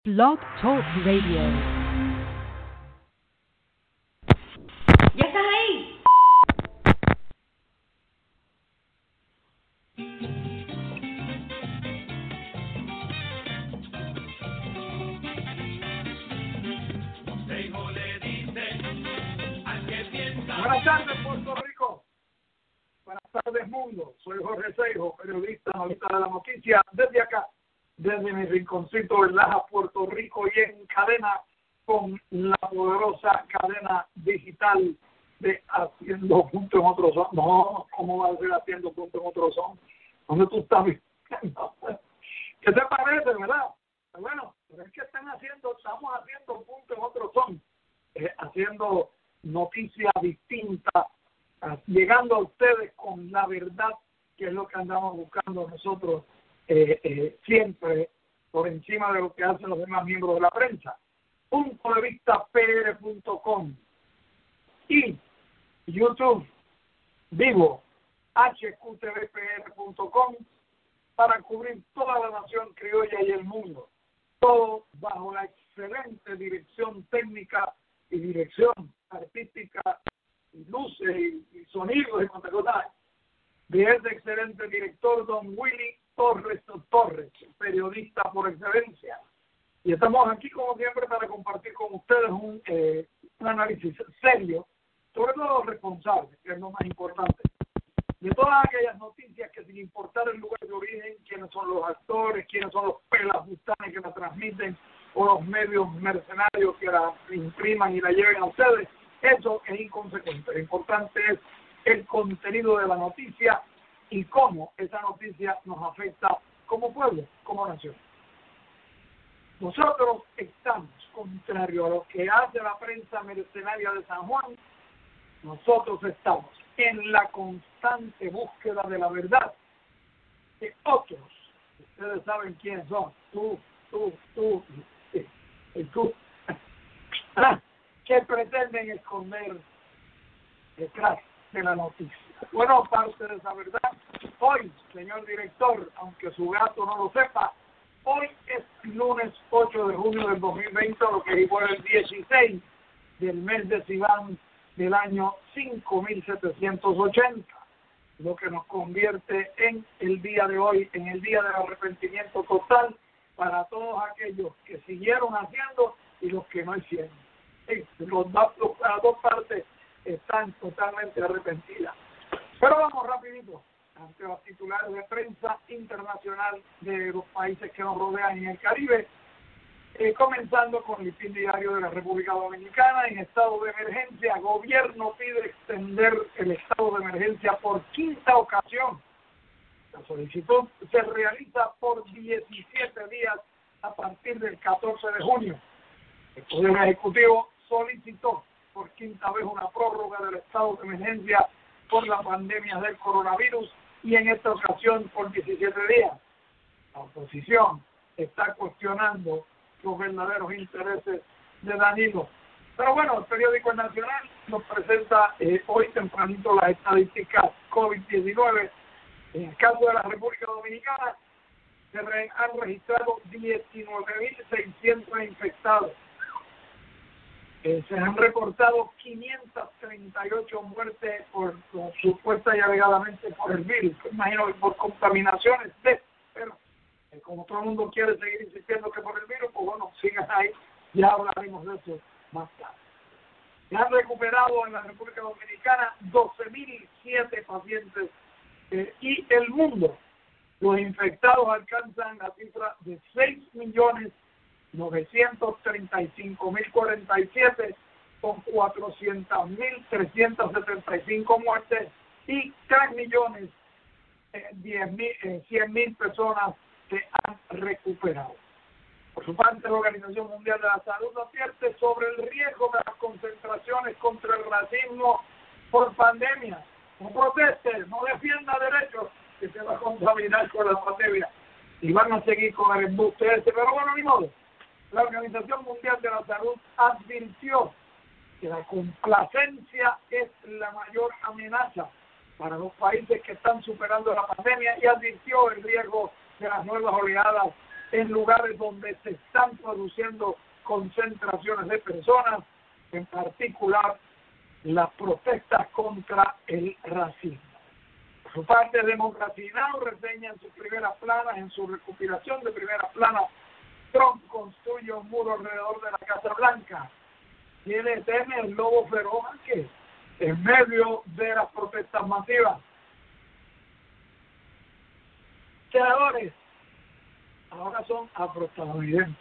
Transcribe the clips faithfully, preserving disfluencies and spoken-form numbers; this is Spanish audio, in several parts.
Blog Talk Radio. ¡Ya estás ahí! Buenas tardes, Puerto Rico. Buenas tardes, mundo. Soy Jorge Seijo, periodista, analista de la noticia, desde acá, desde mi rinconcito en Laja, Puerto Rico, y en cadena con la poderosa cadena digital de Haciendo Punto en Otro Son. No, ¿cómo va a ser Haciendo Punto en Otro Son? ¿Dónde tú estás viendo? ¿Qué te parece, verdad? Pero bueno, pero es que están haciendo, estamos haciendo Punto en Otro Son, eh, haciendo noticias distintas, llegando a ustedes con la verdad, que es lo que andamos buscando nosotros eh, eh, siempre por encima de lo que hacen los demás miembros de la prensa. Punto de vista P R punto com y YouTube vivo H Q T V P R punto com para cubrir toda la nación criolla y el mundo, todo bajo la excelente dirección técnica y dirección artística y luces y, y sonidos y cuantas cosas de ese excelente director, don Willy Torres Torres, periodista por excelencia. Y estamos aquí como siempre para compartir con ustedes un, eh, un análisis serio, sobre todo responsable, que es lo más importante, de todas aquellas noticias que, sin importar el lugar de origen, quiénes son los actores, quiénes son los pelafustanes que la transmiten, o los medios mercenarios que la impriman y la lleven a ustedes, eso es inconsecuente. Lo importante es el contenido de la noticia y cómo esa noticia nos afecta como pueblo, como nación. Nosotros estamos, contrario a lo que hace la prensa mercenaria de San Juan, nosotros estamos en la constante búsqueda de la verdad de otros. Ustedes saben quiénes son, tú, tú, tú, y tú, que pretenden esconder detrás de la noticia. Bueno, parte de esa verdad, hoy, señor director, aunque su gato no lo sepa, hoy es lunes ocho de junio del dos mil veinte, lo que igual el dieciséis del mes de Sivan del año cinco mil setecientos ochenta, lo que nos convierte en el día de hoy, en el día del arrepentimiento total para todos aquellos que siguieron haciendo y los que no hicieron. Sí, los, los, las dos partes están totalmente arrepentidas. Pero vamos rapidito ante los titulares de prensa internacional de los países que nos rodean en el Caribe, eh, comenzando con el Listín Diario de la República Dominicana. En estado de emergencia, gobierno pide extender el estado de emergencia por quinta ocasión. La solicitud se realiza por diecisiete días a partir del catorce de junio. El Poder Ejecutivo solicitó por quinta vez una prórroga del estado de emergencia por la pandemia del coronavirus y en esta ocasión por diecisiete días. La oposición está cuestionando los verdaderos intereses de Danilo. Pero bueno, el periódico Nacional nos presenta eh, hoy tempranito las estadísticas COVID diecinueve. En el caso de la República Dominicana se re, han registrado diecinueve mil seiscientos infectados. Eh, se han reportado quinientas treinta y ocho muertes por, por supuesta y alegadamente por el virus. Imagino que por contaminaciones de, pero eh, como todo el mundo quiere seguir insistiendo que por el virus, pues bueno, sigan ahí, ya hablaremos de eso más tarde. Se han recuperado en la República Dominicana doce mil siete pacientes eh, y el mundo, los infectados alcanzan la cifra de seis millones novecientos treinta y cinco mil cuarenta y siete con cuatrocientos mil trescientos setenta y cinco muertes y tres millones cien mil personas que han recuperado. Por su parte, la Organización Mundial de la Salud advierte sobre el riesgo de las concentraciones contra el racismo por pandemia. No proteste, no defienda derechos, que se va a contaminar con la pandemia y van a seguir con el embuste ese. Pero bueno, ni modo. La Organización Mundial de la Salud advirtió que la complacencia es la mayor amenaza para los países que están superando la pandemia y advirtió el riesgo de las nuevas oleadas en lugares donde se están produciendo concentraciones de personas, en particular las protestas contra el racismo. Por su parte, Democracy Now! Reseña en sus primeras planas, en su recopilación de primeras planas, Trump construye un muro alrededor de la Casa Blanca. Tiene teme el lobo feroz que en medio de las protestas masivas. Senadores ahora son afroestadounidenses.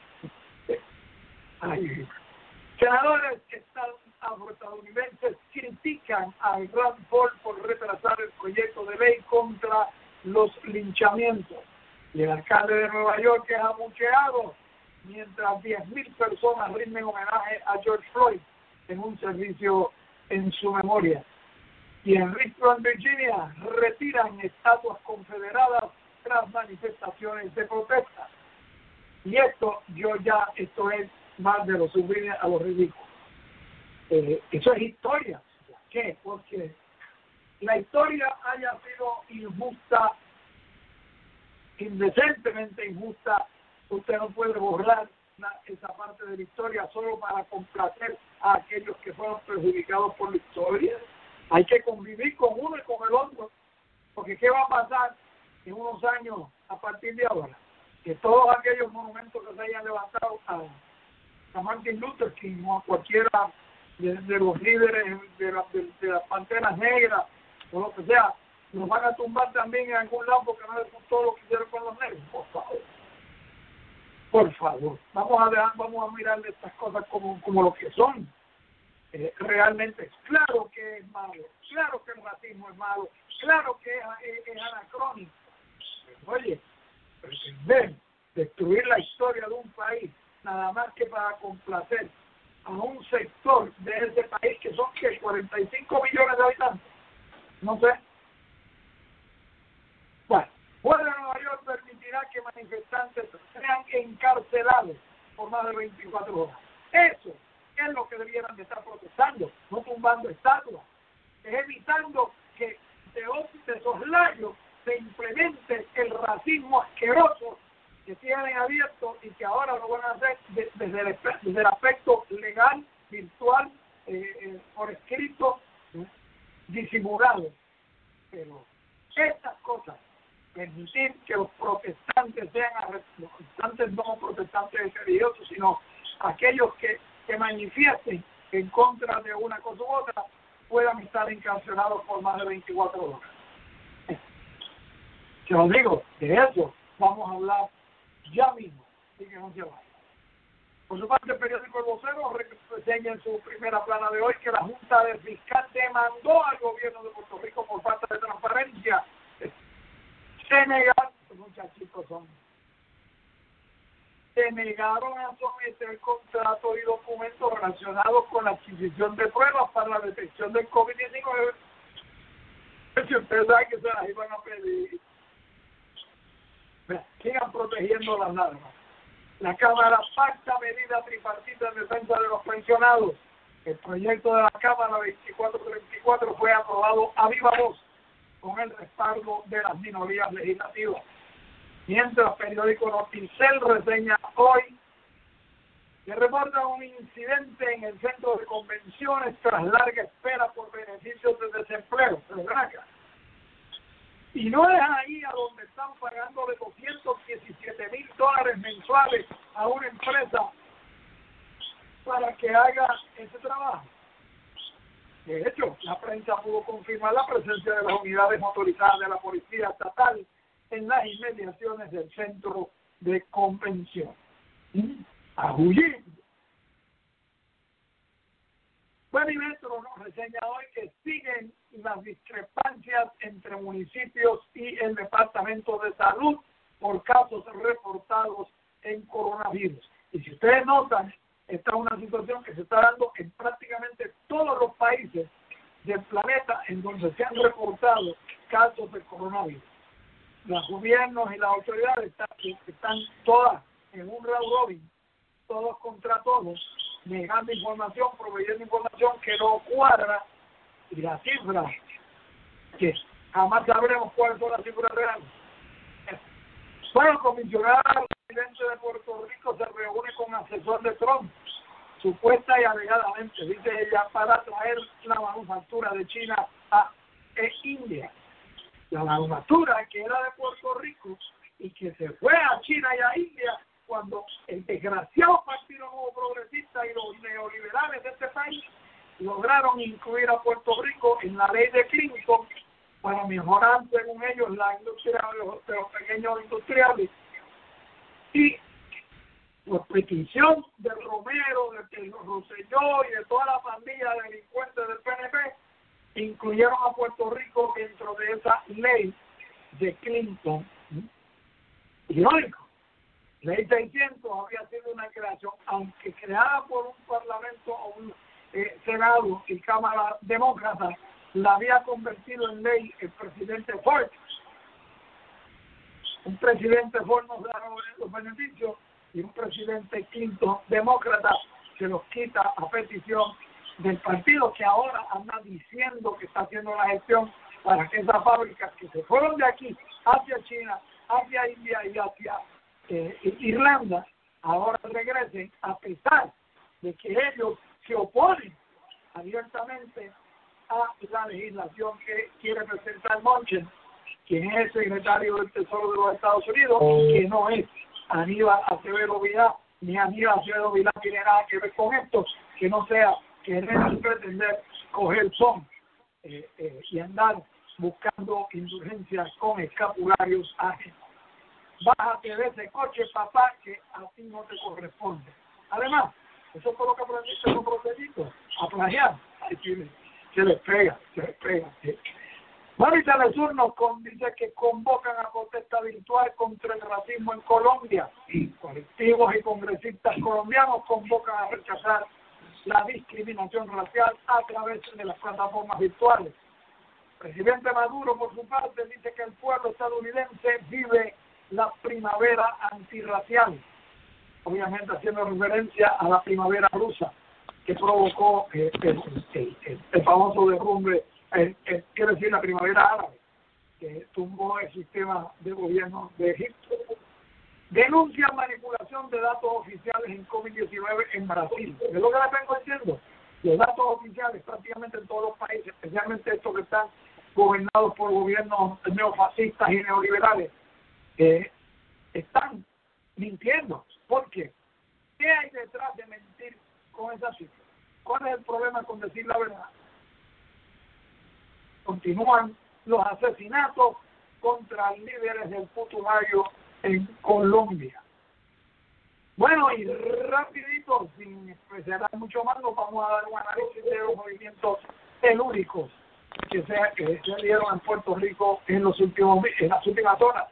Ay, senadores afroestadounidenses critican al Rand Paul por retrasar el proyecto de ley contra los linchamientos. Y el alcalde de Nueva York es abucheado mientras diez mil personas rinden homenaje a George Floyd en un servicio en su memoria. Y en Richmond, Virginia, retiran estatuas confederadas tras manifestaciones de protesta. Y esto, yo ya, esto es más de lo sublime a lo ridículo. Eh, eso es historia. ¿Qué? Porque la historia haya sido injusta, indecentemente injusta, usted no puede borrar la, esa parte de la historia solo para complacer a aquellos que fueron perjudicados por la historia. Hay que convivir con uno y con el otro, porque ¿qué va a pasar en unos años a partir de ahora? Que todos aquellos monumentos que se hayan levantado a, a Martin Luther King o a cualquiera de, de los líderes de, la, de, de las panteras negras o lo que sea, nos van a tumbar también en algún lado porque no les gustó lo que hicieron con los negros. Por favor, por favor, vamos a dejar, vamos a mirar estas cosas como, como lo que son. Eh, realmente, claro que es malo, claro que el racismo es malo, claro que es, es, es anacrónico. Pero, oye, pretender destruir la historia de un país nada más que para complacer a un sector de ese país que son que cuarenta y cinco millones de habitantes, no sé. Bueno, juez de Nueva York permitirá que manifestantes sean encarcelados por más de veinticuatro horas. Eso es lo que debieran de estar protestando, no tumbando estatuas, es evitando que de, de soslayo se implemente el racismo asqueroso que tienen abierto y que ahora lo van a hacer de, desde, el, desde el aspecto legal, virtual, eh, eh, por escrito, eh, disimulado. Pero estas cosas, permitir que los protestantes sean, los protestantes no protestantes religiosos, sino aquellos que que manifiesten en contra de una cosa u otra, puedan estar encarcelados por más de veinticuatro horas. Se lo digo, de eso vamos a hablar ya mismo, así que no se vaya. Por su parte, el periódico El Vocero reseña en su primera plana de hoy que la Junta de Fiscal demandó al gobierno de Puerto Rico por falta de transparencia. Se negaron, los muchachitos son se negaron a someter contratos y documentos relacionados con la adquisición de pruebas para la detección del COVID diecinueve. Si ustedes saben que se las iban a pedir, sigan protegiendo las normas. La Cámara pacta medida tripartita en defensa de los pensionados. El proyecto de la Cámara veinticuatro treinta y cuatro fue aprobado a viva voz con el respaldo de las minorías legislativas. Mientras el periódico Noticel reseña hoy que reporta un incidente en el centro de convenciones tras larga espera por beneficios de desempleo. Pero acá. Y no es ahí a donde están pagando de doscientos diecisiete mil dólares mensuales a una empresa para que haga ese trabajo. De hecho, la prensa pudo confirmar la presencia de las unidades motorizadas de la Policía Estatal en las inmediaciones del centro de convención. A huir. Buen y Metro nos reseña hoy que siguen las discrepancias entre municipios y el Departamento de Salud por casos reportados en coronavirus. Y si ustedes notan, esta es una situación que se está dando en prácticamente todos los países del planeta en donde se han reportado casos de coronavirus. Los gobiernos y las autoridades están, están todas en un round robin, todos contra todos, negando información, proveyendo información que no cuadra, y las cifras, que jamás sabremos cuáles son las cifras reales. Bueno, comisionados presidente de Puerto Rico se reúne con asesor de Trump, supuesta y alegadamente, dice ella, para traer la manufactura de China a e India. La manufactura que era de Puerto Rico y que se fue a China y a India cuando el desgraciado Partido Nuevo Progresista y los neoliberales de este país lograron incluir a Puerto Rico en la ley de Clinton para mejorar, según ellos, la industria de los, de los pequeños industriales. Y por petición de Romero, de Rosselló y de toda la pandilla de delincuentes del P N P, incluyeron a Puerto Rico dentro de esa ley de Clinton. Irónico. Ley seiscientos había sido una creación, aunque creada por un parlamento o un eh, senado y cámara demócrata, la había convertido en ley el presidente Ford. Un presidente Ford nos da los beneficios y un presidente Clinton demócrata se los quita a petición del partido, que ahora anda diciendo que está haciendo la gestión para que esas fábricas que se fueron de aquí hacia China, hacia India y hacia eh, Irlanda, ahora regresen, a pesar de que ellos se oponen abiertamente a la legislación que quiere presentar Manchin, quien es el secretario del Tesoro de los Estados Unidos, y que no es Aníbal Acevedo Vilá, ni Aníbal Acevedo Vilá tiene nada que ver con esto, que no sea querer pretender coger son eh, eh, y andar buscando indulgencias con escapularios ajenos. Bájate de ese coche, papá, que a ti no te corresponde. Además, eso fue lo que aprendiste con Procedito, a plagiar. Ay, sí, se les pega, se les pega. Sí. Mari Telesur nos con, dice que convocan a protesta virtual contra el racismo en Colombia. Y colectivos y congresistas colombianos convocan a rechazar la discriminación racial a través de las plataformas virtuales. El presidente Maduro, por su parte, dice que el pueblo estadounidense vive la primavera antirracial, obviamente haciendo referencia a la primavera rusa que provocó eh, el, el, el, el famoso derrumbe, el, el, quiero decir, la primavera árabe, que tumbó el sistema de gobierno de Egipto. Denuncia manipulación de datos oficiales en COVID diecinueve en Brasil. ¿Es lo que le vengo diciendo? Los datos oficiales prácticamente en todos los países, especialmente estos que están gobernados por gobiernos neofascistas y neoliberales, eh, están mintiendo. ¿Por qué? ¿Qué hay detrás de mentir con esa cifra? ¿Cuál es el problema con decir la verdad? Continúan los asesinatos contra líderes del Putumayo en Colombia. Bueno, y rapidito, sin especializar mucho más, nos vamos a dar un análisis de los movimientos telúricos que se, que se dieron en Puerto Rico en los últimos en las últimas horas.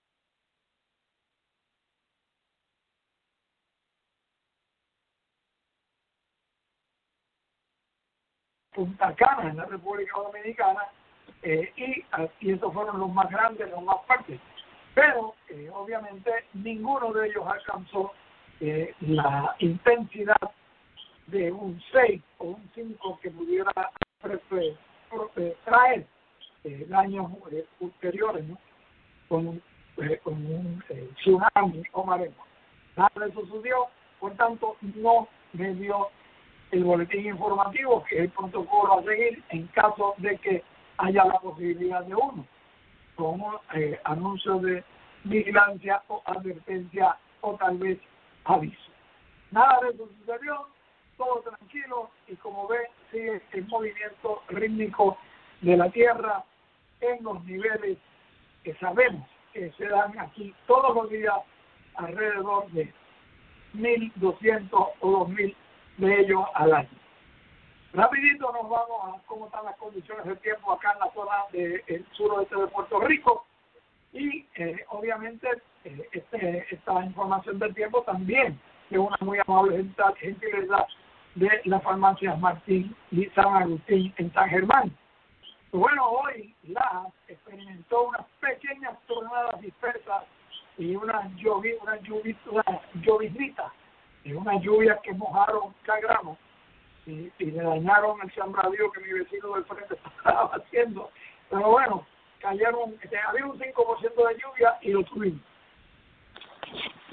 Punta Cana, en la República Dominicana, eh, y, y esos fueron los más grandes, los más fuertes. Pero, eh, obviamente, ninguno de ellos alcanzó eh, la intensidad de un seis o un cinco que pudiera prefe, prefe, traer eh, daños eh, ulteriores, ¿no? Con, eh, con un eh, tsunami o maremoto. Nada de eso sucedió, por tanto, no me dio el boletín informativo, que es el protocolo a seguir en caso de que haya la posibilidad de uno, como eh, anuncio de vigilancia o advertencia o tal vez aviso. Nada de eso sucedió, todo tranquilo, y como ven, sigue el movimiento rítmico de la Tierra en los niveles que sabemos que se dan aquí todos los días, alrededor de mil doscientos o dos mil de ellos al año. Rapidito nos vamos a cómo están las condiciones del tiempo acá en la zona del suroeste de Puerto Rico, y eh, obviamente eh, este, esta información del tiempo también es una muy amable gentileza de las farmacias Martín y San Agustín en San Germán. Pues bueno, hoy la experimentó unas pequeñas tornadas dispersas y una lluvia, una lluvia, una lloviznita, y unas lluvias que mojaron Cagramo y, y le dañaron el sembradío que mi vecino del frente estaba haciendo. Pero bueno, cayeron, había un cinco por ciento de lluvia y lo tuvimos.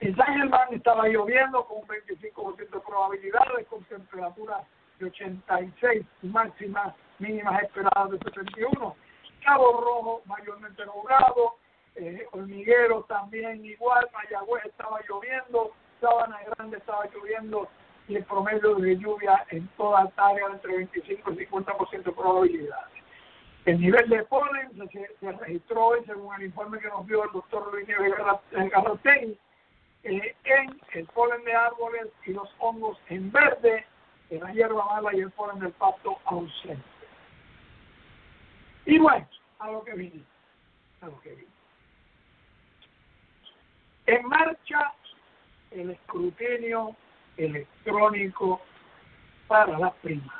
En San Germán estaba lloviendo con un veinticinco por ciento de probabilidades, con temperaturas de ochenta y seis, máximas mínimas esperadas de setenta y uno. Cabo Rojo mayormente nublado, eh, Hormiguero también igual, Mayagüez estaba lloviendo, Sabana Grande estaba lloviendo y el promedio de lluvia en toda esta área entre veinticinco y cincuenta por ciento de probabilidades. El nivel de polen se, se registró hoy, según el informe que nos dio el doctor Luis Nieves Garrategui, eh, en el polen de árboles y los hongos en verde, en la hierba mala y el polen del pasto ausente. Y bueno, a lo que vine, a lo que vine. En marcha el escrutinio electrónico para las primarias.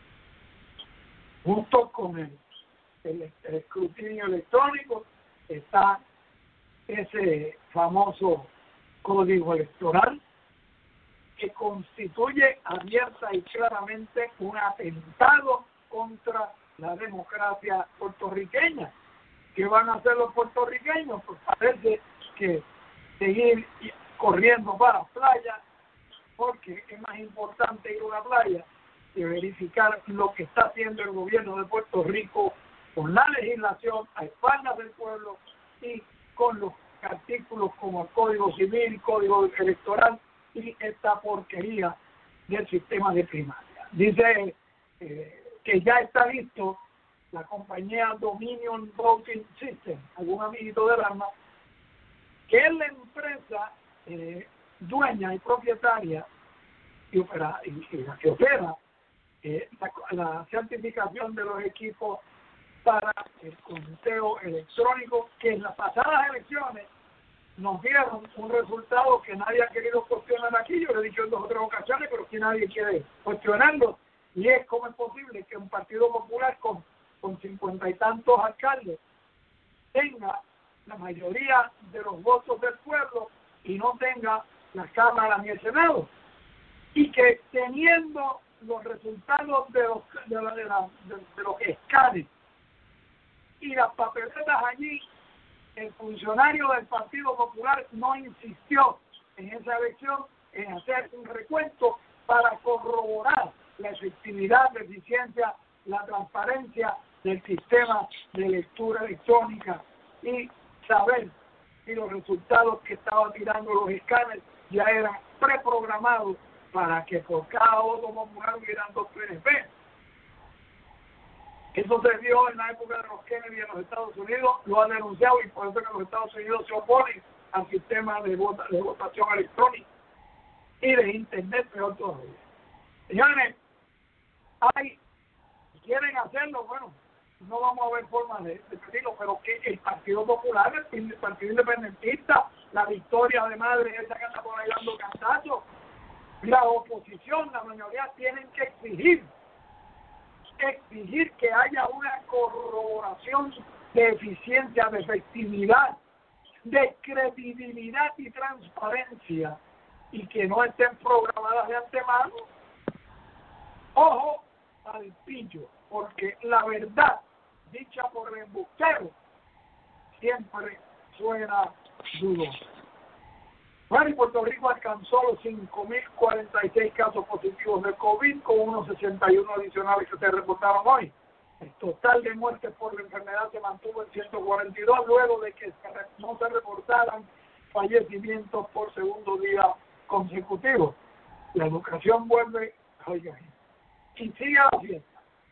Junto con el, el, el escrutinio electrónico está ese famoso código electoral que constituye abierta y claramente un atentado contra la democracia puertorriqueña. ¿Qué van a hacer los puertorriqueños? Pues parece que seguir corriendo para la playa, porque es más importante ir a una playa que verificar lo que está haciendo el gobierno de Puerto Rico con la legislación a espaldas del pueblo y con los artículos como el Código Civil, Código Electoral y esta porquería del sistema de primaria. Dice eh, que ya está listo la compañía Dominion Voting System, algún amiguito del alma, que es la empresa eh, dueña y propietaria y, opera, y, y la que opera eh, la, la certificación de los equipos para el conteo electrónico, que en las pasadas elecciones nos dieron un resultado que nadie ha querido cuestionar aquí. Yo lo he dicho en dos o tres ocasiones, pero que nadie quiere cuestionarlo, y es cómo es posible que un Partido Popular con con cincuenta y tantos alcaldes tenga la mayoría de los votos del pueblo y no tenga la Cámara ni el Senado, y que teniendo los resultados de los de, la, de, la, de, de los escanes y las papeletas allí, el funcionario del Partido Popular no insistió en esa elección en hacer un recuento para corroborar la efectividad, la eficiencia, la transparencia del sistema de lectura electrónica y saber si los resultados que estaban tirando los escáneres ya eran preprogramados para que por cada voto popular hubieran dos P N P. Eso se dio en la época de los Kennedy en los Estados Unidos, lo han denunciado, y por eso que los Estados Unidos se oponen al sistema de, vota, de votación electrónica y de Internet, peor todavía. Señores, hay, si quieren hacerlo, bueno, no vamos a ver formas de, de pedirlo, pero que el Partido Popular, el Partido Independentista, la Victoria de Madre, esa que anda por ahí dando cantazos, la oposición, la mayoría tienen que exigir, exigir que haya una corroboración de eficiencia, de efectividad, de credibilidad y transparencia, y que no estén programadas de antemano. Ojo al pillo, porque la verdad dicha por el embustero siempre suena dudosa. Bueno, y Puerto Rico alcanzó los cinco mil cuarenta y seis casos positivos de COVID, con unos sesenta y uno adicionales que se reportaron hoy. El total de muertes por la enfermedad se mantuvo en ciento cuarenta y dos, luego de que no se reportaran fallecimientos por segundo día consecutivo. La educación vuelve, oigan, y sigue la fiesta.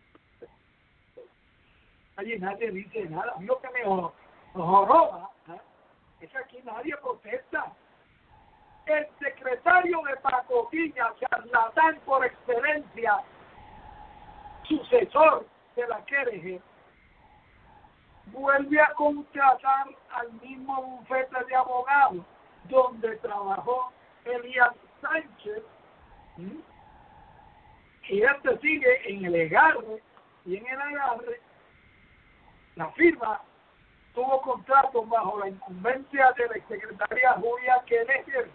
Allí nadie dice nada. A mí lo que me horrora ¿eh? es que aquí nadie protesta. El secretario de pacotilla, charlatán por excelencia, sucesor de la Q R G, vuelve a contratar al mismo bufete de abogados donde trabajó Elías Sánchez, ¿sí? Y este sigue en el agarre, y en el agarre la firma tuvo contratos bajo la incumbencia de la secretaria Julia Keller,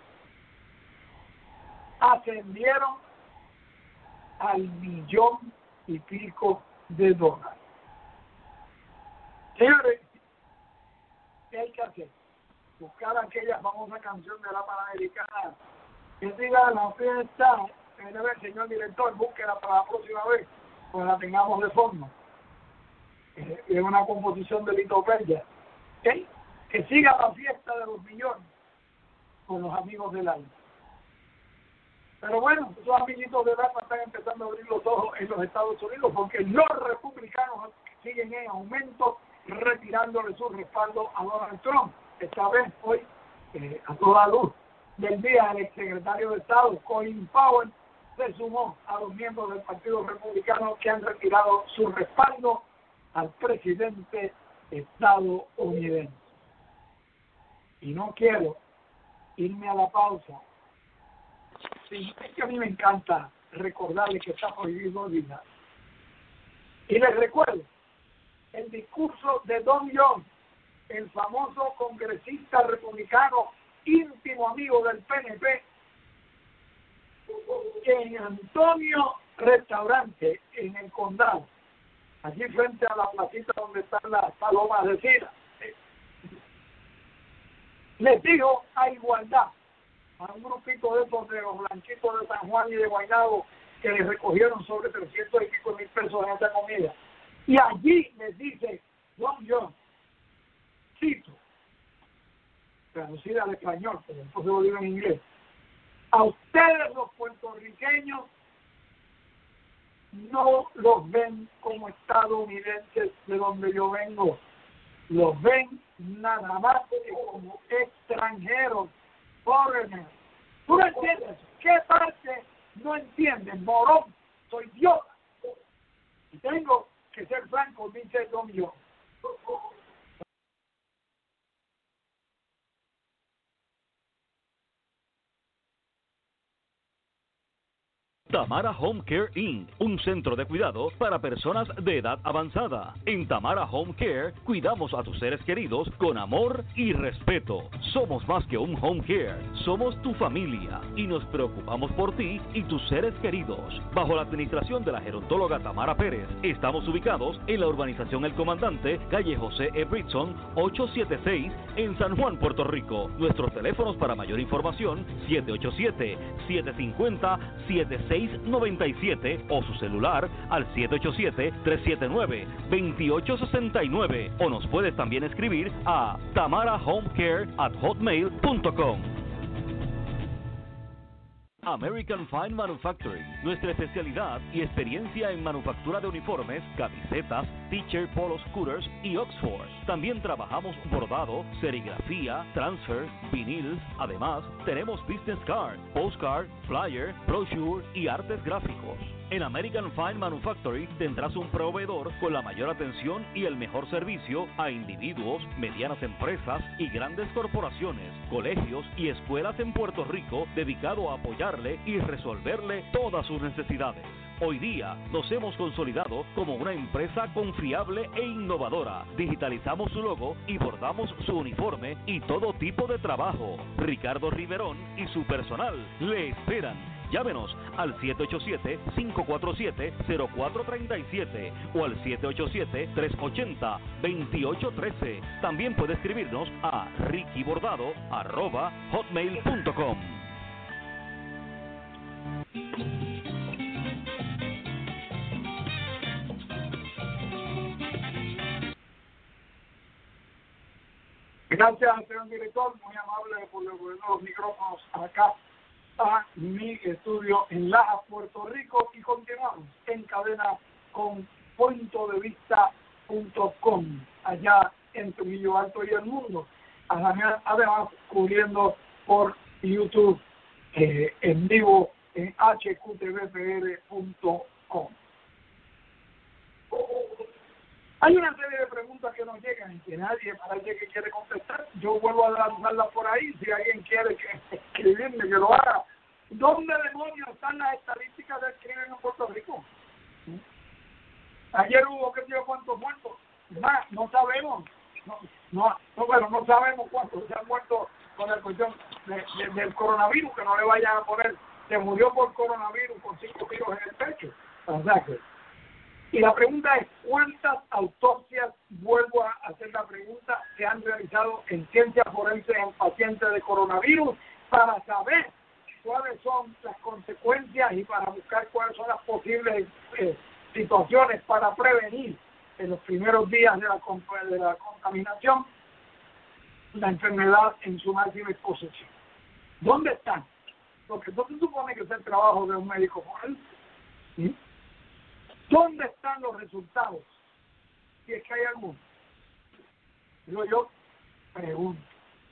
ascendieron al millón y pico de dólares. Señores, ¿qué hay que hacer? buscar aquella famosa canción de la Panamericana, que diga la fiesta, el señor director, búsquela para la próxima vez, pues la tengamos de fondo. Eh, es una composición de Lito Pérez, ¿okay? Que siga la fiesta de los millones con los amigos del alma. Pero bueno, esos amiguitos del alma están empezando a abrir los ojos en los Estados Unidos porque los republicanos siguen en aumento, retirándole su respaldo a Donald Trump. Esta vez, hoy, eh, a toda luz del día, el exsecretario de Estado, Colin Powell, se sumó a los miembros del Partido Republicano que han retirado su respaldo al presidente estadounidense. Y no quiero irme a la pausa. Sí, es que a mí me encanta recordarles que está prohibido olvidar. Y les recuerdo el discurso de Don John, el famoso congresista republicano, íntimo amigo del P N P, en Antonio Restaurante, en el condado, allí frente a la placita donde están las palomas de Cira. Les dijo a igualdad a un grupito de esos de los blanquitos de San Juan y de Guaynabo que les recogieron sobre trescientos y pico mil pesos en esa comida. Y allí les dice Don John, cito, traducida al español, pero entonces lo digo en inglés: a ustedes los puertorriqueños no los ven como estadounidenses de donde yo vengo, los ven nada más que como extranjeros, foreigners. ¿Tú no entiendes? ¿Qué parte no entienden? Morón, soy idiota. Y tengo que ser franco, dice Don John. Tamara Home Care incorporated, un centro de cuidado para personas de edad avanzada. En Tamara Home Care, cuidamos a tus seres queridos con amor y respeto. Somos más que un home care, somos tu familia y nos preocupamos por ti y tus seres queridos. Bajo la administración de la gerontóloga Tamara Pérez, estamos ubicados en la urbanización El Comandante, calle José E. Britson, ochocientos setenta y seis, en San Juan, Puerto Rico. Nuestros teléfonos para mayor información, siete ocho siete, siete cinco cero, siete seis nueve siete o su celular al siete ocho siete, tres siete nueve, dos ocho seis nueve, o nos puedes también escribir a tamarahomecare at hotmail punto com. American Fine Manufacturing, nuestra especialidad y experiencia en manufactura de uniformes, camisetas, t-shirt, polo scooters y Oxford. También trabajamos bordado, serigrafía, transfer, vinil. Además, tenemos business card, postcard, flyer, brochure y artes gráficos. En American Fine Manufacturing tendrás un proveedor con la mayor atención y el mejor servicio a individuos, medianas empresas y grandes corporaciones, colegios y escuelas en Puerto Rico, dedicado a apoyarle y resolverle todas sus necesidades. Hoy día nos hemos consolidado como una empresa confiable e innovadora. Digitalizamos su logo y bordamos su uniforme y todo tipo de trabajo. Ricardo Riverón y su personal le esperan. Llámenos al siete ocho siete, cinco cuatro siete, cero cuatro tres siete o al siete ocho siete, tres ocho cero, dos ocho uno tres. También puede escribirnos a rickybordado arroba hotmail punto com. Gracias, señor director, muy amable por devolver los micrófonos acá a mi estudio en Laja, Puerto Rico, y continuamos en cadena con punto de vista punto com, allá en Trujillo Alto y el mundo, además cubriendo por YouTube eh, en vivo en h q t v p r punto com. Hay una serie de preguntas que nos llegan y que nadie parece que quiere contestar. Yo vuelvo a lanzarlas por ahí. Si alguien quiere que escribirme, que lo haga. ¿Dónde demonios están las estadísticas del crimen en Puerto Rico? Ayer hubo, ¿qué tío, cuántos muertos? Más, no sabemos. No, no, no, bueno, no sabemos cuántos se han muerto con la cuestión de, de, del coronavirus, que no le vayan a poner, se murió por coronavirus con cinco tiros en el pecho. O sea que Y la pregunta es, ¿cuántas autopsias, vuelvo a hacer la pregunta, se han realizado en ciencia forense en pacientes de coronavirus para saber cuáles son las consecuencias y para buscar cuáles son las posibles eh, situaciones para prevenir en los primeros días de la, de la contaminación la enfermedad en su máxima exposición? ¿Dónde están? Porque no se supone que es el trabajo de un médico forense. ¿Sí? ¿Dónde están los resultados? Si es que hay alguno. Digo yo, pregunto.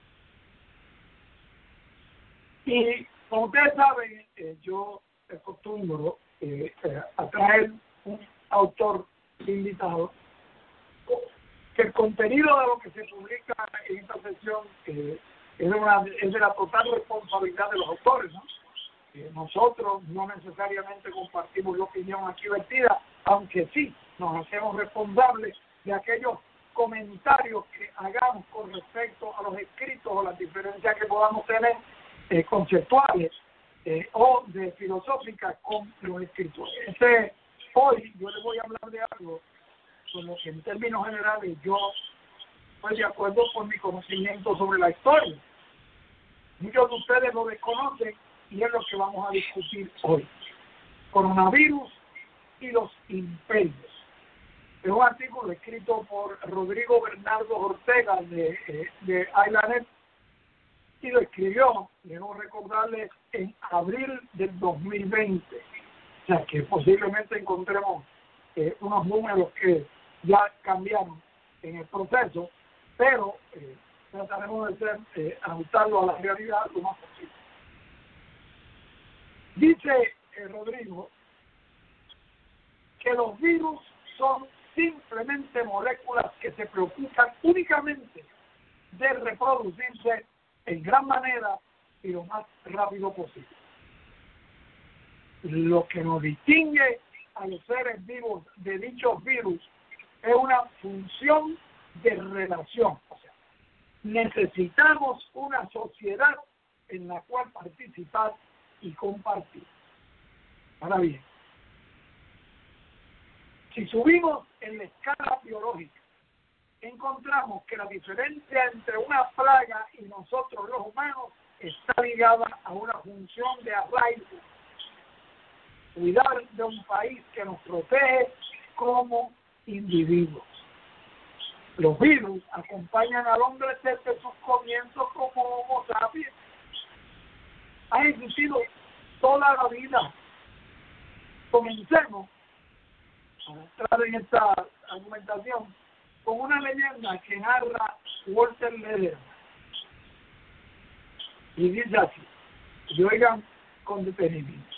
Y como ustedes saben, eh, yo acostumbro eh, eh, a traer un autor invitado, que el contenido de lo que se publica en esta sesión eh, es, de una, es de la total responsabilidad de los autores, ¿no? Eh, nosotros no necesariamente compartimos la opinión aquí vertida, aunque sí nos hacemos responsables de aquellos comentarios que hagamos con respecto a los escritos o las diferencias que podamos tener eh, conceptuales eh, o de filosóficas con los escritos. Este, hoy yo les voy a hablar de algo con lo que en términos generales yo estoy de acuerdo por mi conocimiento sobre la historia. Muchos de ustedes lo desconocen y es lo que vamos a discutir hoy. Coronavirus y los imperios. Es un artículo escrito por Rodrigo Bernardo Ortega de, eh, de Island y lo escribió, debo recordarles, en abril del dos mil veinte. O sea que posiblemente encontremos eh, unos números que ya cambiaron en el proceso, pero eh, trataremos de ser, eh, ajustarlo a la realidad lo más posible. Dice eh, Rodrigo que los virus son simplemente moléculas que se preocupan únicamente de reproducirse en gran manera y lo más rápido posible. Lo que nos distingue a los seres vivos de dichos virus es una función de relación. O sea, necesitamos una sociedad en la cual participar y compartir. Ahora bien, si subimos en la escala biológica, encontramos que la diferencia entre una plaga y nosotros los humanos está ligada a una función de arraigo, cuidar de un país que nos protege como individuos. Los virus acompañan al hombre desde sus comienzos como Homo sapiens. Han existido toda la vida. Comencemos a entrar en esta argumentación con una leyenda que narra Walter Lederman. Y dice así, y oigan con detenimiento.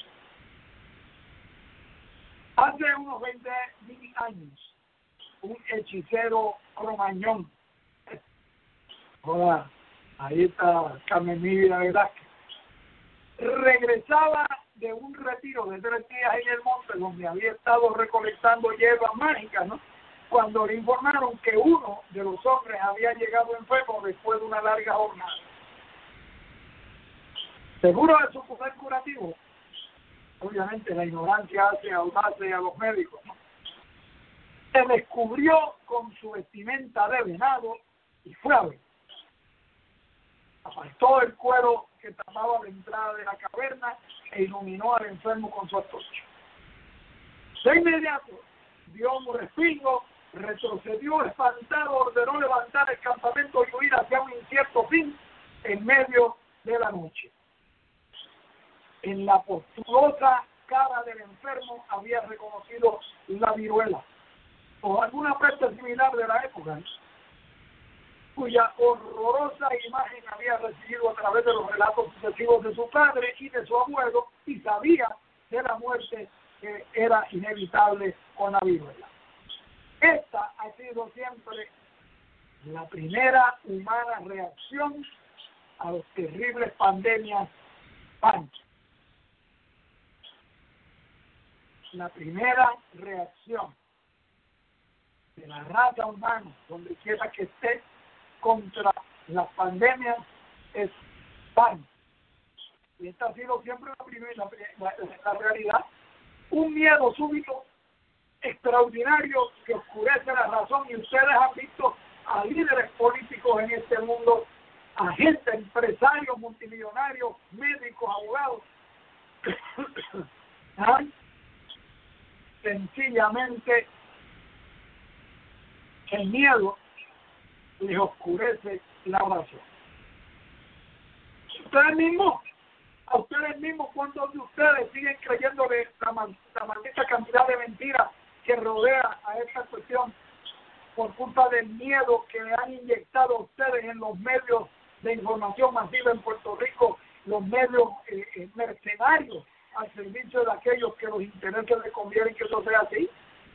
Hace unos veinte años, un hechicero cromañón, hola, ahí está Carmen Mívida Velázquez, regresaba de un retiro de tres días en el monte donde había estado recolectando hierbas mágicas, ¿no? Cuando le informaron que uno de los hombres había llegado enfermo después de una larga jornada. Seguro de su poder curativo, obviamente la ignorancia hace audaces a los médicos, ¿no? Se descubrió con su vestimenta de venado y fue a ver. Apartó el cuero que tapaba la entrada de la caverna e iluminó al enfermo con su antorcha. De inmediato dio un respingo, retrocedió espantado, ordenó levantar el campamento y huir hacia un incierto fin en medio de la noche. En la posturosa cara del enfermo había reconocido la viruela o alguna peste similar de la época, ¿no?, cuya horrorosa imagen había recibido a través de los relatos sucesivos de su padre y de su abuelo, y sabía de la muerte que era inevitable con la viruela. Esta ha sido siempre la primera humana reacción a las terribles pandemias pánicas. La primera reacción de la raza humana, donde quiera que esté, contra las pandemias es pánico. Y esta ha sido siempre la, primera, la, la, la realidad. Un miedo súbito extraordinario que oscurece la razón, y ustedes han visto a líderes políticos en este mundo, a gente, empresarios, multimillonarios, médicos, abogados, ¿ah? Sencillamente el miedo les oscurece la razón. Ustedes mismos, a ustedes mismos, ¿cuántos de ustedes siguen creyéndole la, la maldita cantidad de mentiras que rodea a esta cuestión por culpa del miedo que le han inyectado a ustedes en los medios de información masiva en Puerto Rico, los medios eh, eh, mercenarios al servicio de aquellos que los intereses les convienen que eso sea así?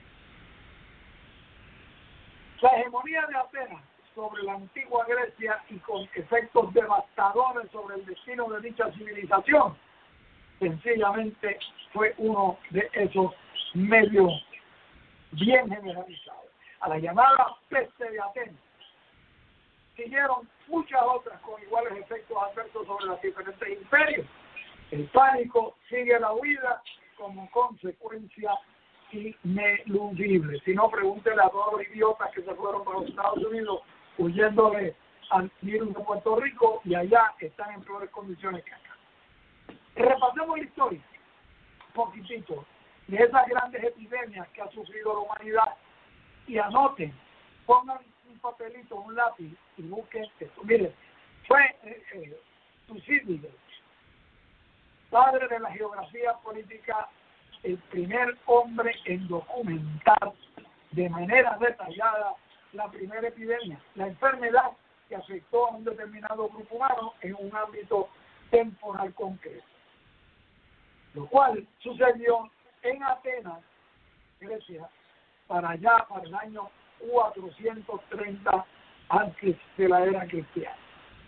La hegemonía de Atenas sobre la antigua Grecia y con efectos devastadores sobre el destino de dicha civilización, sencillamente fue uno de esos medios bien generalizados. A la llamada peste de Atenas siguieron muchas otras con iguales efectos adversos sobre los diferentes imperios. El pánico sigue la huida como consecuencia ineludible. Si no, pregúntele a todos los idiotas que se fueron para los Estados Unidos huyéndole al virus de Puerto Rico y allá están en peores condiciones que acá. Repasemos la historia un poquitito de esas grandes epidemias que ha sufrido la humanidad y anoten, pongan un papelito, un lápiz y busquen esto. Miren, fue eh, eh, Tucídides, padre de la geografía política, el primer hombre en documentar de manera detallada la primera epidemia, la enfermedad que afectó a un determinado grupo humano en un ámbito temporal concreto, lo cual sucedió en Atenas, Grecia, para allá, para el año cuatrocientos treinta antes de la era cristiana.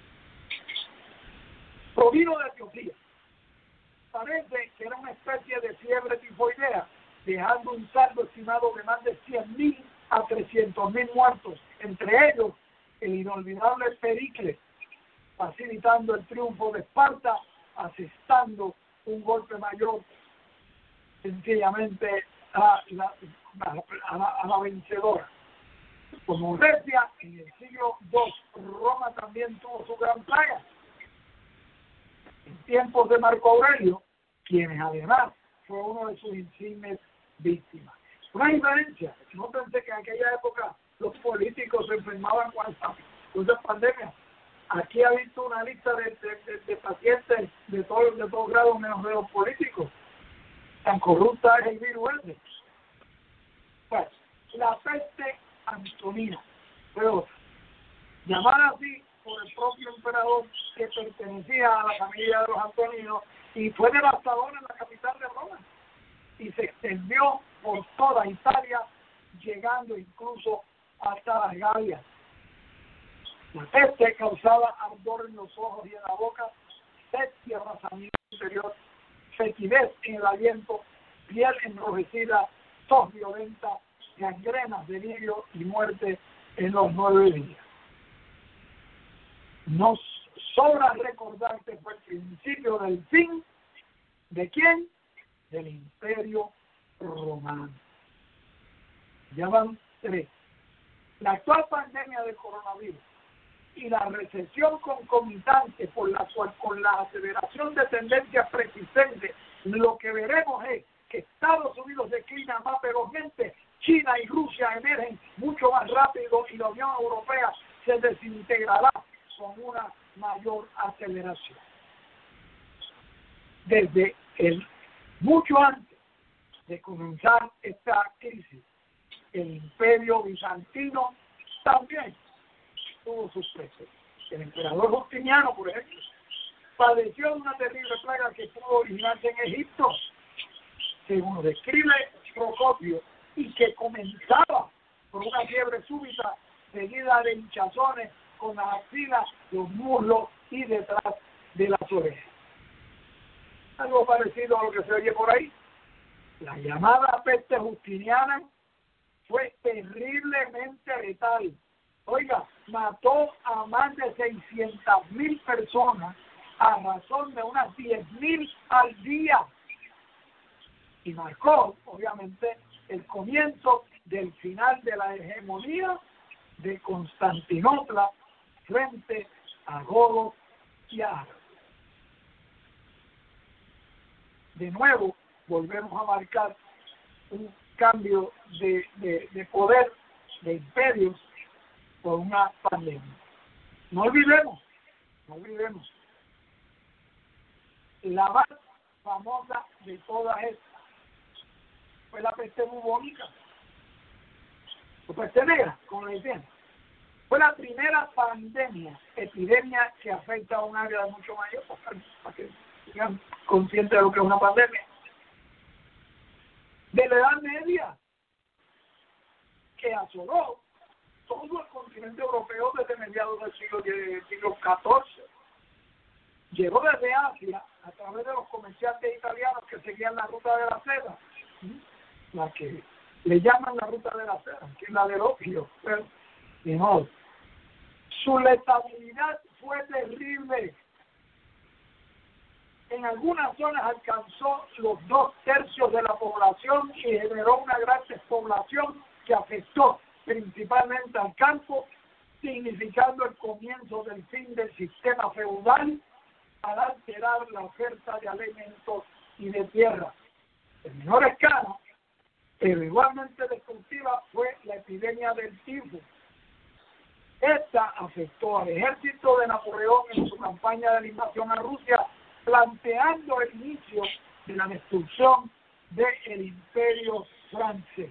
Provino de Etiopía. Parece que era una especie de fiebre tifoidea, dejando un saldo estimado de más de cien mil a trescientos mil muertos, entre ellos el inolvidable Pericles, facilitando el triunfo de Esparta, asestando un golpe mayor sencillamente a la, a la, a la vencedora. Como Grecia, en el siglo segundo, Roma también tuvo su gran plaga. En tiempos de Marco Aurelio, quienes además fue uno de sus insignes víctimas. Una diferencia, no pensé que en aquella época los políticos se enfermaban con esas pandemias. Aquí ha visto una lista de, de, de, de pacientes de todos de todo grado menos de los políticos. Tan corrupta es el virus ese. Pues, la peste antonina fue otra, llamada así por el propio emperador que pertenecía a la familia de los antoninos y fue devastadora en la capital de Roma y se extendió por toda Italia, llegando incluso hasta las Galias. La peste causaba ardor en los ojos y en la boca, sed y arrasamiento interior, fetidez en el aliento, piel enrojecida, tos violenta, gangrenas, delirio y muerte en los nueve días. Nos sobra recordar que fue el principio del fin ¿de quién? Del Imperio Romano. Ya van tres. La actual pandemia del coronavirus y la recesión concomitante por la cual, con la aceleración de tendencias persistentes, lo que veremos es que Estados Unidos declina más velozmente, China y Rusia emergen mucho más rápido y la Unión Europea se desintegrará con una mayor aceleración. Desde el mucho antes de comenzar esta crisis, el Imperio Bizantino también tuvo sus precios. El emperador Justiniano, por ejemplo, padeció de una terrible plaga que pudo originarse en Egipto, según describe Procopio, y que comenzaba por una fiebre súbita seguida de hinchazones con las axilas, los muslos y detrás de las orejas. Algo parecido a lo que se oye por ahí. La llamada peste justiniana fue terriblemente letal. Oiga, mató a más de seiscientas mil personas a razón de unas diez mil al día. y marcó, obviamente, el comienzo del final de la hegemonía de Constantinopla frente a godos y árabes. De nuevo, volvemos a marcar un cambio de, de, de poder, de imperios, por una pandemia. No olvidemos, no olvidemos, la más famosa de todas estas fue la peste bubónica, o peste negra, como le decían. Fue la primera pandemia, epidemia que afecta a un área de mucho mayor, para que sean conscientes de lo que es una pandemia. De la Edad Media, que asoló todo el continente europeo desde mediados del siglo, del siglo catorce. Llegó desde Asia a través de los comerciantes italianos que seguían la ruta de la seda, la que le llaman la ruta de la seda, que es la del opio. Pero, no, su letalidad fue terrible. En algunas zonas alcanzó los dos tercios de la población y generó una gran despoblación que afectó principalmente al campo, significando el comienzo del fin del sistema feudal al alterar la oferta de alimentos y de tierra. En menor escala, pero igualmente destructiva, fue la epidemia del tifus. Esta afectó al ejército de Napoleón en su campaña de la invasión a Rusia, planteando el inicio de la destrucción del imperio francés.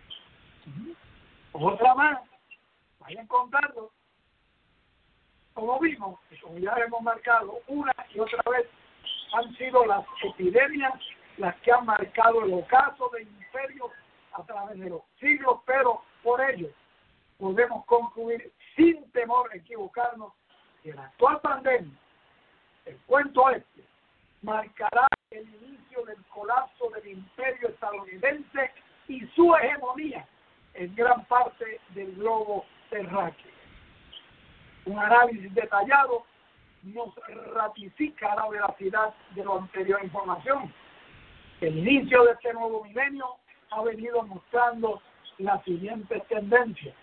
Otra más, vayan contando. Como vimos, y como ya hemos marcado una y otra vez, han sido las epidemias las que han marcado el ocaso de imperios a través de los siglos, pero por ello podemos concluir sin temor a equivocarnos que la actual pandemia, el cuento este, marcará el inicio del colapso del imperio estadounidense y su hegemonía en gran parte del globo terráqueo. Un análisis detallado nos ratifica la veracidad de la anterior información. El inicio de este nuevo milenio ha venido mostrando las siguientes tendencias.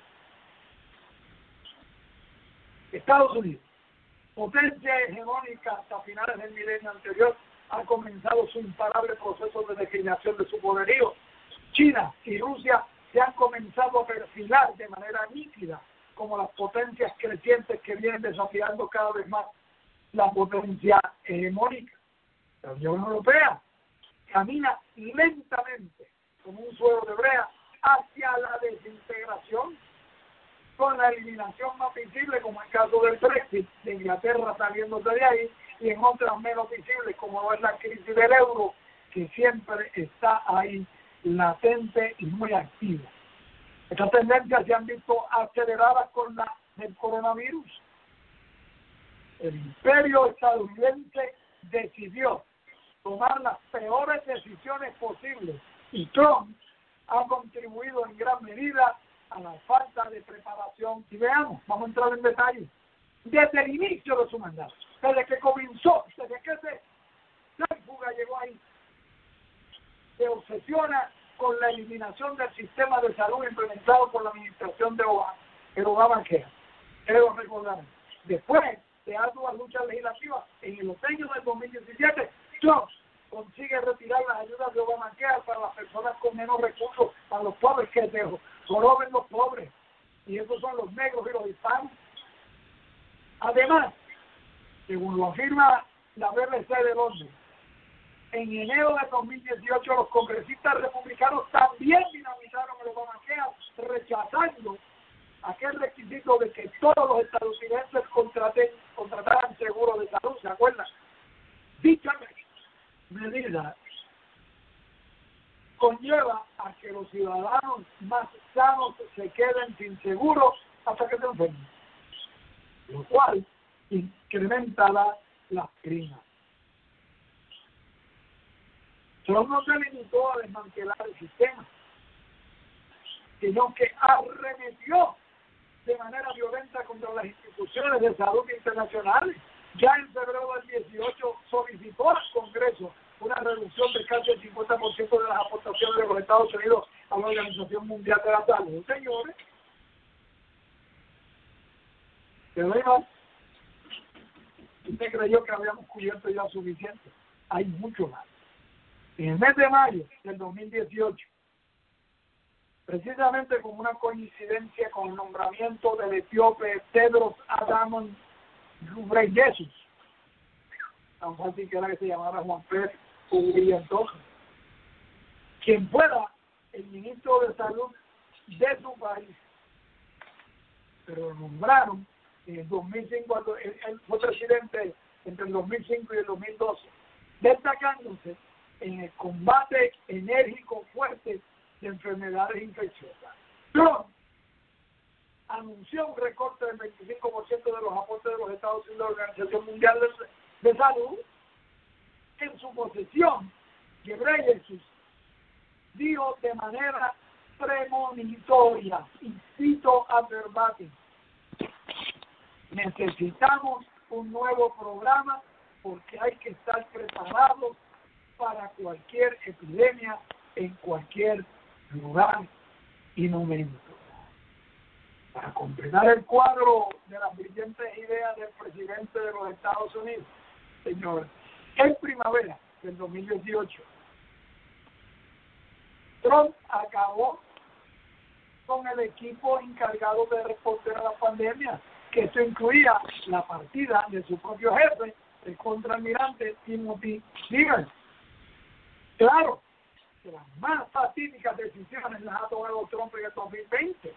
Estados Unidos, potencia hegemónica hasta finales del milenio anterior, ha comenzado su imparable proceso de declinación de su poderío. China y Rusia se han comenzado a perfilar de manera nítida como las potencias crecientes que vienen desafiando cada vez más la potencia hegemónica. La Unión Europea camina lentamente, como un suelo de brea, hacia la desintegración, con la eliminación más visible, como el caso del Brexit, de Inglaterra saliéndose de ahí, y en otras menos visibles, como es la crisis del euro, que siempre está ahí latente y muy activa. Estas tendencias se han visto aceleradas con la del coronavirus. El imperio estadounidense decidió tomar las peores decisiones posibles y Trump ha contribuido en gran medida a la falta de preparación. Y veamos, vamos a entrar en detalle. Desde el inicio de su mandato, desde que comenzó, desde que ese tránsfuga llegó ahí, se obsesiona con la eliminación del sistema de salud implementado por la administración de Obama, el Obamacare. Creo recordar. Después de arduas luchas legislativas, en el otoño del dos mil diecisiete, Trump consigue retirar las ayudas de Obamacare para las personas con menos recursos, para los pobres, que se joroben los pobres, y esos son los negros y los hispanos. Además, según lo afirma la B B C de Londres, en enero de dos mil dieciocho los congresistas republicanos también dinamitaron el Obamacare, rechazando aquel requisito de que todos los estadounidenses contraten, contrataran seguro de salud, ¿se acuerdan? Dicha medida conlleva a que los ciudadanos más sanos se queden sin seguro hasta que se enfermen, lo cual incrementará las primas. Trump no se limitó a desmantelar el sistema, sino que arremetió de manera violenta contra las instituciones de salud internacionales. Ya en febrero del dieciocho solicitó al Congreso una reducción de casi el cincuenta por ciento de las aportaciones de los Estados Unidos a la Organización Mundial de la Salud. Señores, pero además, usted creyó que habíamos cubierto ya suficiente. Hay mucho más. En el mes de mayo del dos mil dieciocho, precisamente como una coincidencia con el nombramiento del etíope Tedros Adhanom Ghebreyesus, tan fácil que era que se llamara Juan Pérez Ubrientoja, quien fuera el ministro de Salud de su país, pero lo nombraron en el dos mil cinco, cuando él, él fue presidente entre el dos mil cinco y el dos mil doce, destacándose en el combate enérgico fuerte de enfermedades infecciosas. Trump anunció un recorte del veinticinco por ciento de los aportes de los Estados Unidos a la Organización Mundial de, de Salud. En su posesión, Ghebreyesus dijo de manera premonitoria, y cito a verbatim: necesitamos un nuevo programa porque hay que estar preparados para cualquier epidemia en cualquier lugar y momento. Para completar el cuadro de las brillantes ideas del presidente de los Estados Unidos, señores, en primavera del dos mil dieciocho, Trump acabó con el equipo encargado de responder a la pandemia, que esto incluía la partida de su propio jefe, el contraalmirante Timothy Snyder. Claro, que las más fatídicas decisiones las ha tomado Trump en el dos mil veinte.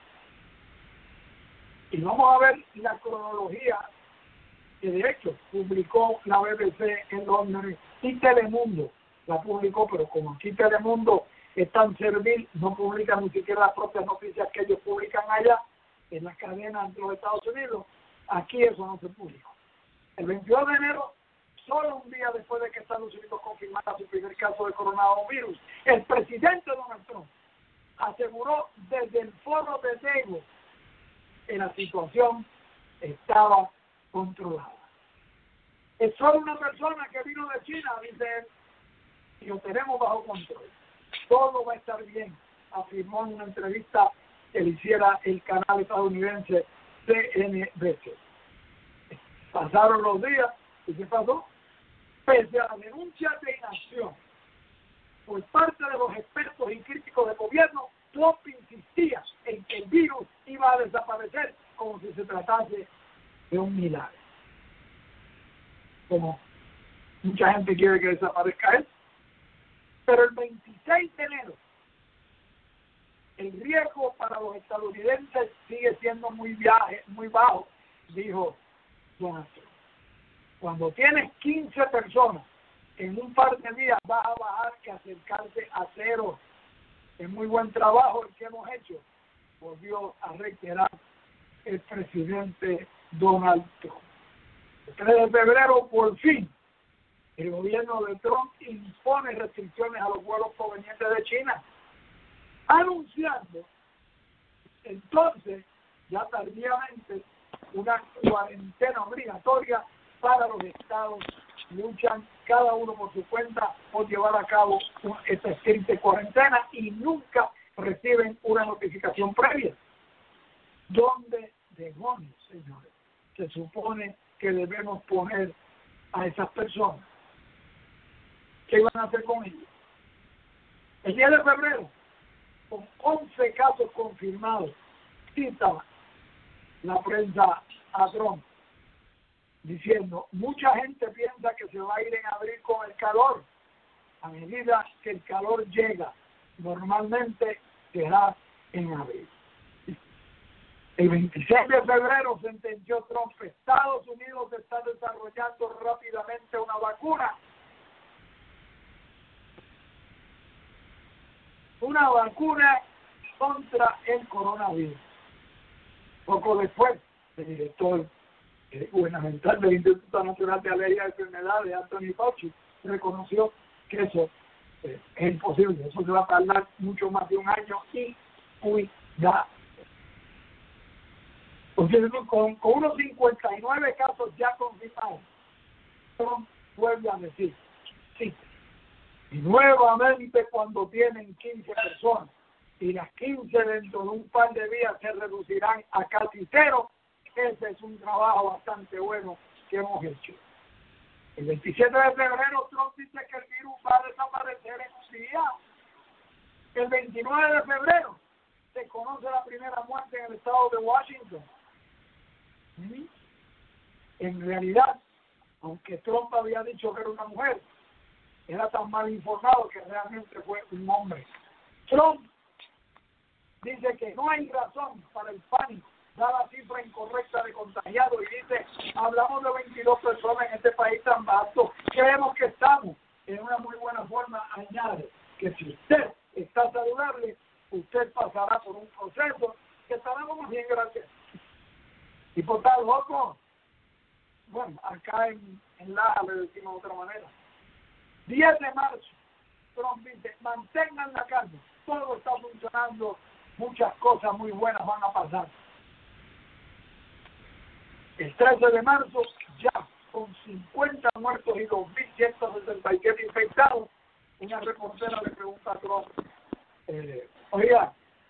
Y vamos a ver la cronología que de hecho publicó la B B C en Londres y Telemundo la publicó, pero como aquí Telemundo es tan servil, no publica ni siquiera las propias noticias que ellos publican allá en las cadenas de los Estados Unidos. Aquí eso no se publicó. El veintidós de enero, solo un día después de que Estados Unidos confirmara su primer caso de coronavirus, el presidente Donald Trump aseguró desde el foro de Davos que la situación estaba controlada. Es solo una persona que vino de China, dice él, y lo tenemos bajo control. Todo va a estar bien, afirmó en una entrevista que le hiciera el canal estadounidense C N B C. Pasaron los días, ¿y qué pasó? Pese a la denuncia de inacción por parte de los expertos y críticos del gobierno, Trump insistía en que el virus iba a desaparecer como si se tratase de un milagro. Como mucha gente quiere que desaparezca él. Pero el veintiséis de enero, el riesgo para los estadounidenses sigue siendo muy, viaje, muy bajo, dijo Donald Trump. Cuando tienes quince personas, en un par de días vas a bajar que acercarse a cero. Es muy buen trabajo el que hemos hecho, volvió a reiterar el presidente Donald Trump. El tres de febrero, por fin, el gobierno de Trump impone restricciones a los vuelos provenientes de China, anunciando entonces, ya tardíamente, una cuarentena obligatoria para los estados. Luchan cada uno por su cuenta por llevar a cabo esta estricta cuarentena y nunca reciben una notificación previa. ¿Dónde demonios, señores, se supone que debemos poner a esas personas? ¿Qué van a hacer con ellos? El diez de febrero, con once casos confirmados, cita la prensa a Trump, diciendo, mucha gente piensa que se va a ir en abril con el calor. A medida que el calor llega, normalmente será en abril. El veintiséis de febrero sentenció Trump, Estados Unidos está desarrollando rápidamente una vacuna. Una vacuna contra el coronavirus. Poco después, el director eh, gubernamental del Instituto Nacional de Alergia y Enfermedades, Anthony Fauci, reconoció que eso eh, es imposible. Eso se va a tardar mucho más de un año y cuidado. Porque con, con unos cincuenta y nueve casos ya confirmados, Trump vuelve a decir, sí, Y nuevamente cuando tienen quince personas, y las quince dentro de un par de días se reducirán a casi cero, ese es un trabajo bastante bueno que hemos hecho. El veintisiete de febrero Trump dice que el virus va a desaparecer en un día. El veintinueve de febrero se conoce la primera muerte en el estado de Washington. ¿Mm? En realidad, aunque Trump había dicho que era una mujer, era tan mal informado que realmente fue un hombre. Trump dice que no hay razón para el pánico, da la cifra incorrecta de contagiados y dice, hablamos de veintidós personas en este país tan vasto, creemos que estamos en una muy buena forma. Añade que si usted está saludable, usted pasará por un proceso que estaremos bien, gracias. Y por tal loco, bueno, acá en, en la le decimos de otra manera. diez de marzo, Trump dice, mantengan la calma, todo está funcionando, muchas cosas muy buenas van a pasar. El trece de marzo, ya con cincuenta muertos y dos mil ciento sesenta y siete infectados, una reportera le pregunta a Trump, eh, oiga,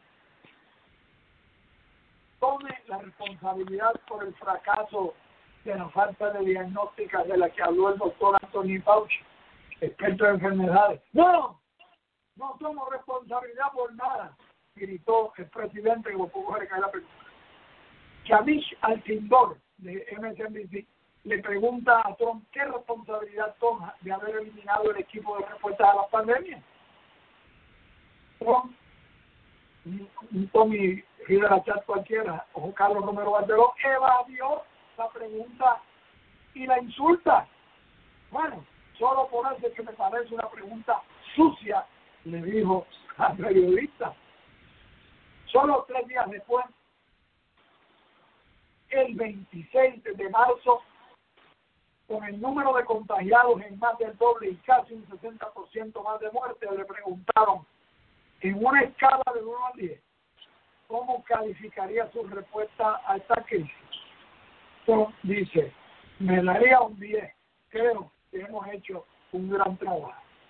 tome la responsabilidad por el fracaso de la falta de diagnóstica de la que habló el doctor Anthony Fauci, experto en enfermedades. No, no tomo responsabilidad por nada, gritó el presidente, que poco le cae la pregunta. Yamiche Alcindor, de M S N B C, le pregunta a Trump qué responsabilidad toma de haber eliminado el equipo de respuesta a la pandemia. Trump, un Tommy Rivera Chat cualquiera, o Carlos Romero Barceló, evadió la pregunta y la insulta. Bueno, solo por eso es que me parece una pregunta sucia, le dijo al periodista. Solo tres días después, el veintiséis de marzo, con el número de contagiados en más del doble y casi un sesenta por ciento más de muertes, le preguntaron en una escala de uno al diez, ¿cómo calificaría su respuesta a esta crisis? Entonces, dice, me daría un diez, creo que hemos hecho un gran trabajo.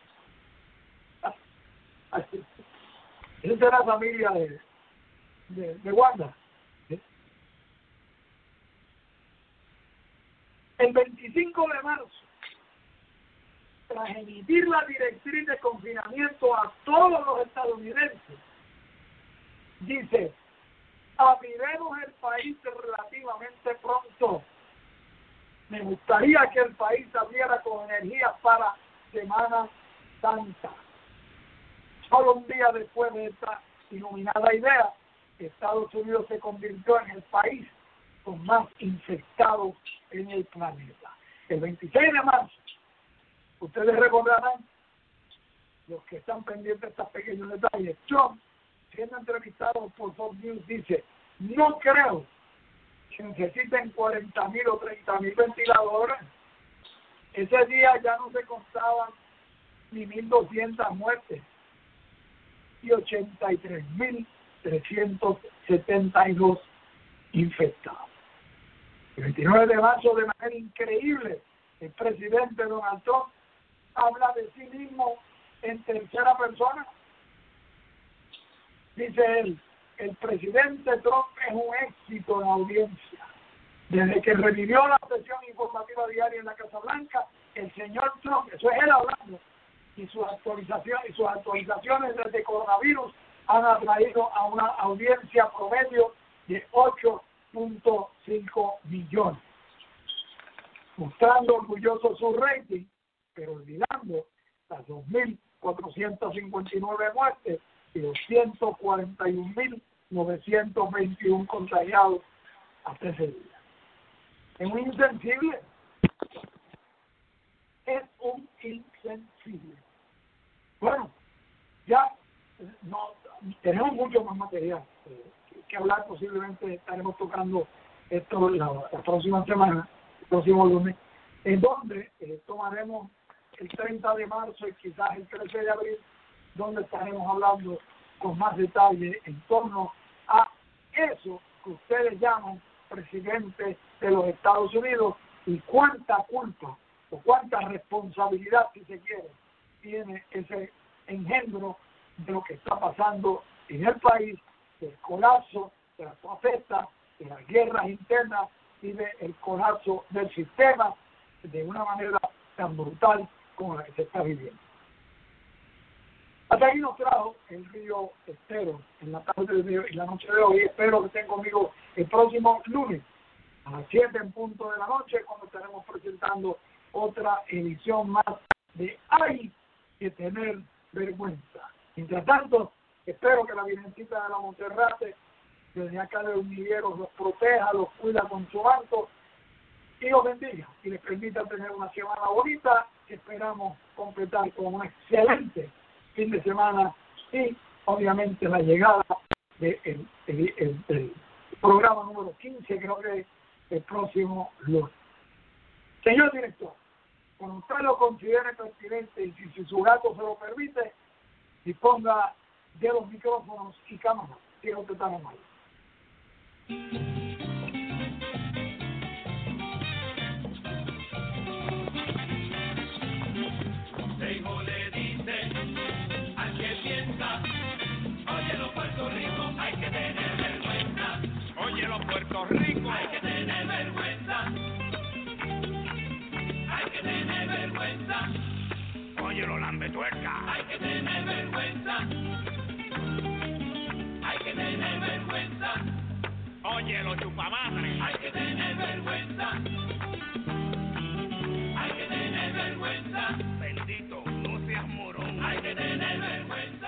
Así. Esa es la familia de, de, de Wanda. ¿Sí? El veinticinco de marzo, tras emitir la directriz de confinamiento a todos los estadounidenses, dice, abriremos el país relativamente pronto. Me gustaría que el país abriera con energía para Semana Santa. Solo un día después de esta iluminada idea, Estados Unidos se convirtió en el país con más infectados en el planeta. El veintiséis de marzo, ustedes recordarán, los que están pendientes de estos pequeños detalles, Trump, siendo entrevistado por Fox News, dice, no creo que necesiten cuarenta mil o treinta mil ventiladores. Ese día ya no se contaban ni mil doscientas muertes y ochenta y tres mil trescientos setenta y dos infectados. El veintinueve de marzo, de manera increíble, el presidente Donald Trump habla de sí mismo en tercera persona. Dice él, el presidente Trump es un éxito en audiencia. Desde que revivió la sesión informativa diaria en la Casa Blanca, el señor Trump, eso es él hablando, y sus actualizaciones, y sus actualizaciones desde coronavirus han atraído a una audiencia promedio de ocho punto cinco millones, mostrando orgulloso su rating, pero olvidando las dos mil cuatrocientas cincuenta y nueve muertes y doscientos cuarenta y un mil novecientos veintiuno contagiados hasta ese día. Es un insensible. Es un insensible. Bueno, ya no tenemos mucho más material eh, que hablar. Posiblemente estaremos tocando esto la, la próxima semana, el próximo lunes, en donde eh, tomaremos el treinta de marzo y quizás el trece de abril, donde estaremos hablando con más detalle en torno a eso que ustedes llaman presidente de los Estados Unidos y cuánta culpa o cuánta responsabilidad, si se quiere, tiene ese engendro de lo que está pasando en el país, del colapso, de las protestas, de las guerras internas y del colapso del sistema de una manera tan brutal como la que se está viviendo. Hasta aquí nos trajo el río Estero en la tarde de, y la noche de hoy. Espero que estén conmigo el próximo lunes a las siete en punto de la noche, cuando estaremos presentando otra edición más de Hay que tener vergüenza. Mientras tanto, espero que la Virgencita de la Monserrate, desde acá de Univieros, los proteja, los cuida con su manto y los bendiga y les permita tener una semana bonita que esperamos completar con un excelente fin de semana y obviamente la llegada del de el, el, el programa número quince, creo que el próximo lunes. Señor director, cuando usted lo considere pertinente y si, si su gato se lo permite, disponga de los micrófonos y cámaras, si no te están mal. Seijo le dice al que piensa, oye los Puerto Rico, hay que tener vergüenza. Oye los Puerto Rico, hay que tener vergüenza. Hay que tener vergüenza. Oye los lambetuerca, hay que tener vergüenza. Hay que tener vergüenza. Oye los chupamadres, hay que tener vergüenza. Hay que tener vergüenza. Bendito, no seas morón. Hay que tener vergüenza.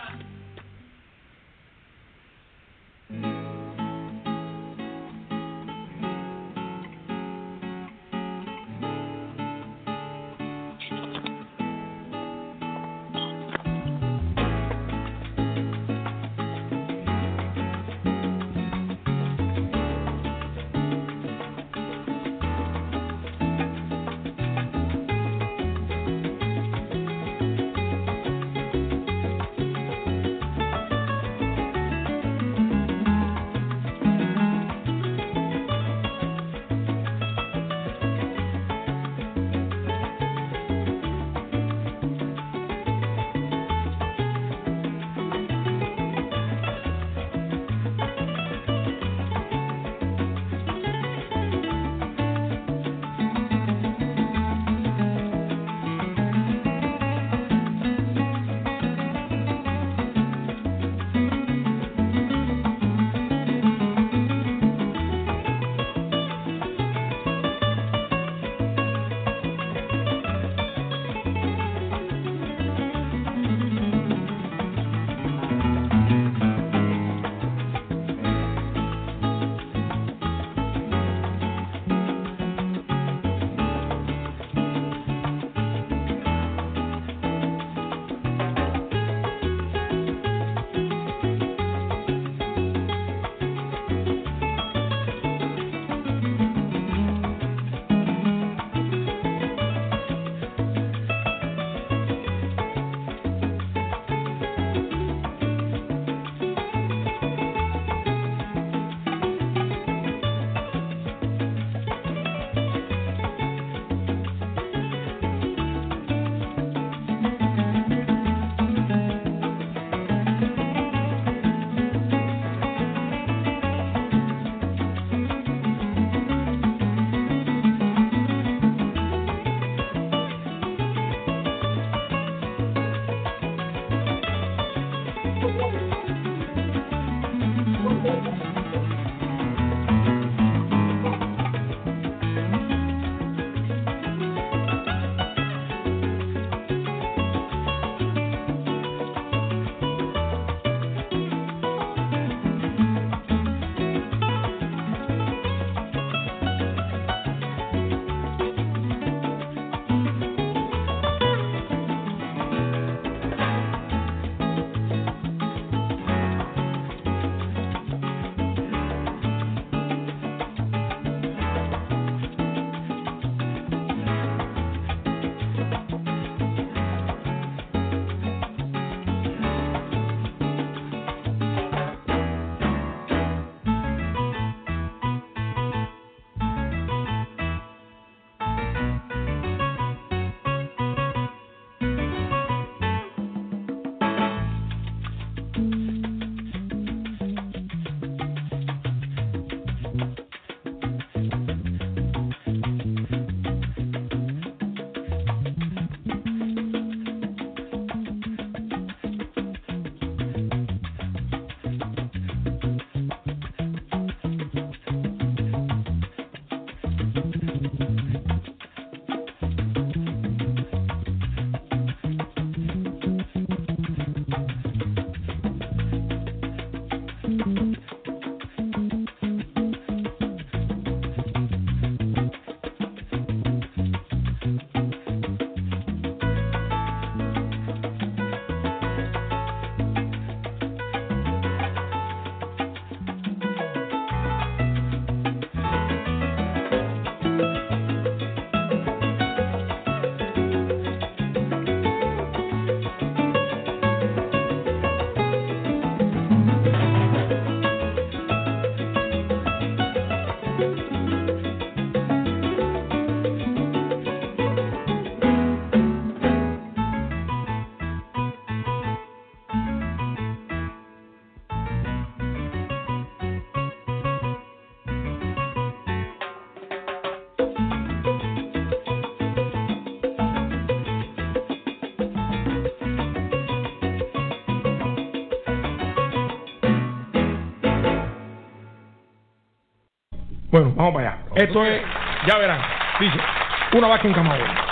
Bueno, vamos para allá. Esto es, ya verán, dice, una vaca en Camagüey.